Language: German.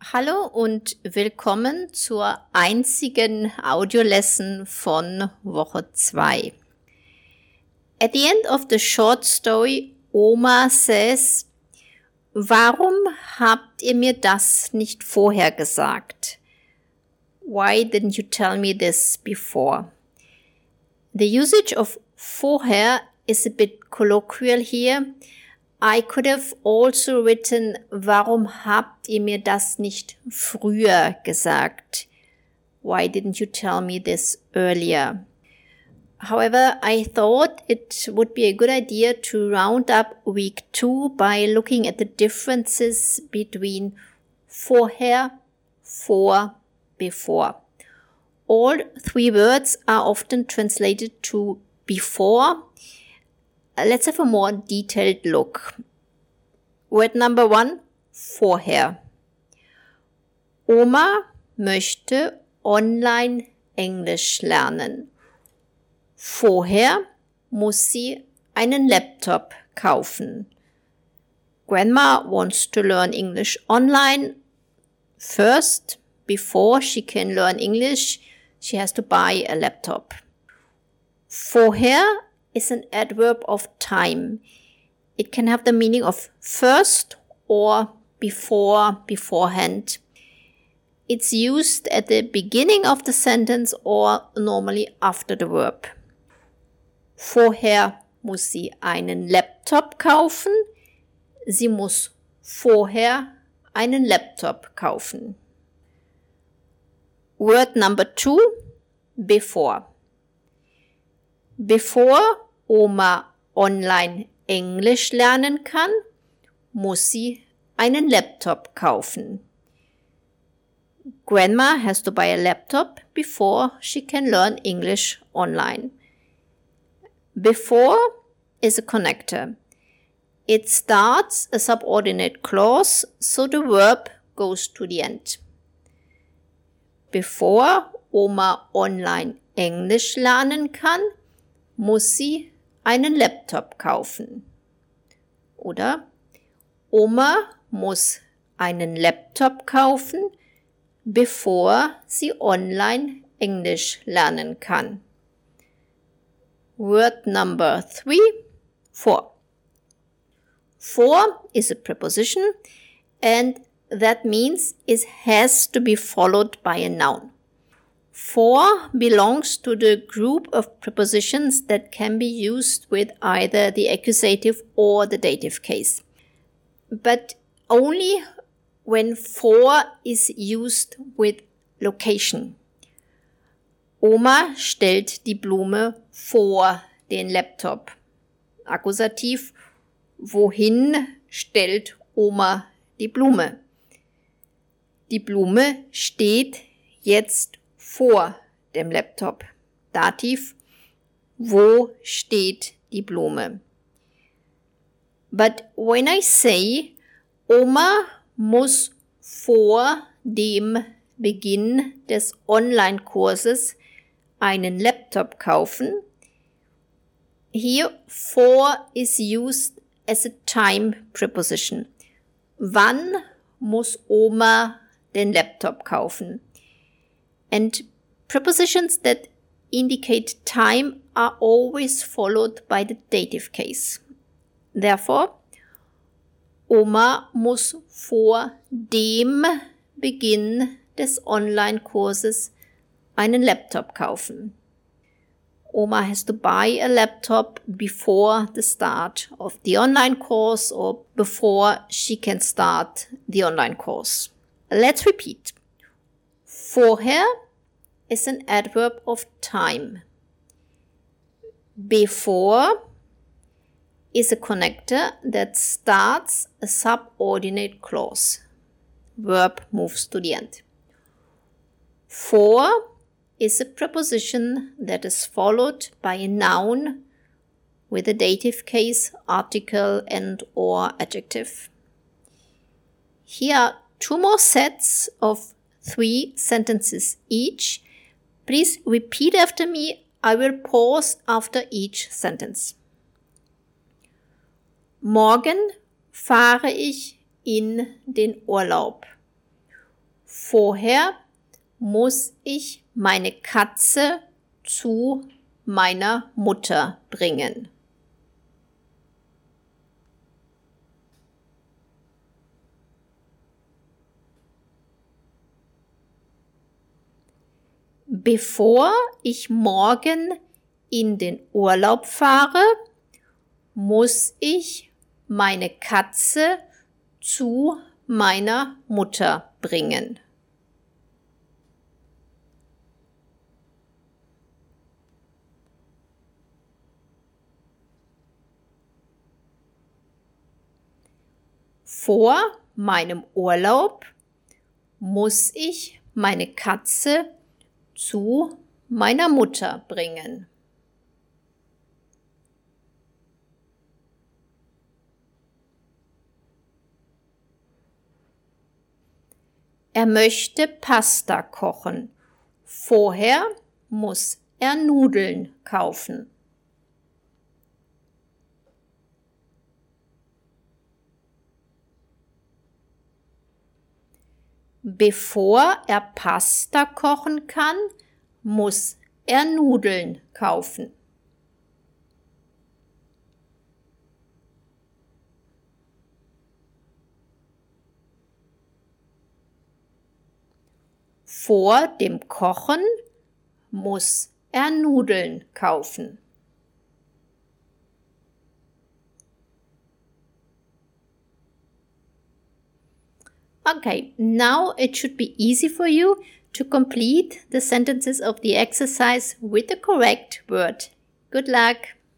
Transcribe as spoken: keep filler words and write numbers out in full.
Hallo und willkommen zur einzigen Audiolesson von Woche zwei. At the end of the short story, Oma says, warum habt ihr mir das nicht vorher gesagt? Why didn't you tell me this before? The usage of vorher is a bit colloquial here. I could have also written, warum habt ihr mir das nicht früher gesagt? Why didn't you tell me this earlier? However, I thought it would be a good idea to round up week two by looking at the differences between vorher, vor, before. All three words are often translated to before. Let's have a more detailed look. Word number one, vorher. Oma möchte online Englisch lernen. Vorher muss sie einen Laptop kaufen. Grandma wants to learn English online. First, before she can learn English, she has to buy a laptop. Vorher is an adverb of time. It can have the meaning of first or before, beforehand. It's used at the beginning of the sentence or normally after the verb. Vorher muss sie einen Laptop kaufen. Sie muss vorher einen Laptop kaufen. Word number two, before. Bevor Oma online Englisch lernen kann, muss sie einen Laptop kaufen. Grandma has to buy a laptop before she can learn English online. Before is a connector. It starts a subordinate clause, so the verb goes to the end. Bevor Oma online Englisch lernen kann, muss sie einen Laptop kaufen. Oder Oma muss einen Laptop kaufen, bevor sie online Englisch lernen kann. Word number three, for. For is a preposition and that means it has to be followed by a noun. For belongs to the group of prepositions that can be used with either the accusative or the dative case. But only when for is used with location. Oma stellt die Blume vor den Laptop. Akkusativ, wohin stellt Oma die Blume? Die Blume steht jetzt vor dem Laptop. Dativ, wo steht die Blume? But when I say, Oma muss vor dem Beginn des Online-Kurses einen Laptop kaufen, here for is used as a time preposition. Wann muss Oma den Laptop kaufen? And prepositions that indicate time are always followed by the dative case. Therefore, Oma muss vor dem Beginn des Online-Kurses einen Laptop kaufen. Oma has to buy a laptop before the start of the online course or before she can start the online course. Let's repeat. Vorher is an adverb of time. Before is a connector that starts a subordinate clause. Verb moves to the end. For is a preposition that is followed by a noun with a dative case, article, and or adjective. Here are two more sets of three sentences each. Please repeat after me. I will pause after each sentence. Morgen fahre ich in den Urlaub. Vorher muss ich meine Katze zu meiner Mutter bringen. Bevor ich morgen in den Urlaub fahre, muss ich meine Katze zu meiner Mutter bringen. Vor meinem Urlaub muss ich meine Katze zu meiner Mutter bringen. Er möchte Pasta kochen. Vorher muss er Nudeln kaufen. Bevor er Pasta kochen kann, muss er Nudeln kaufen. Vor dem Kochen muss er Nudeln kaufen. Okay, now it should be easy for you to complete the sentences of the exercise with the correct word. Good luck!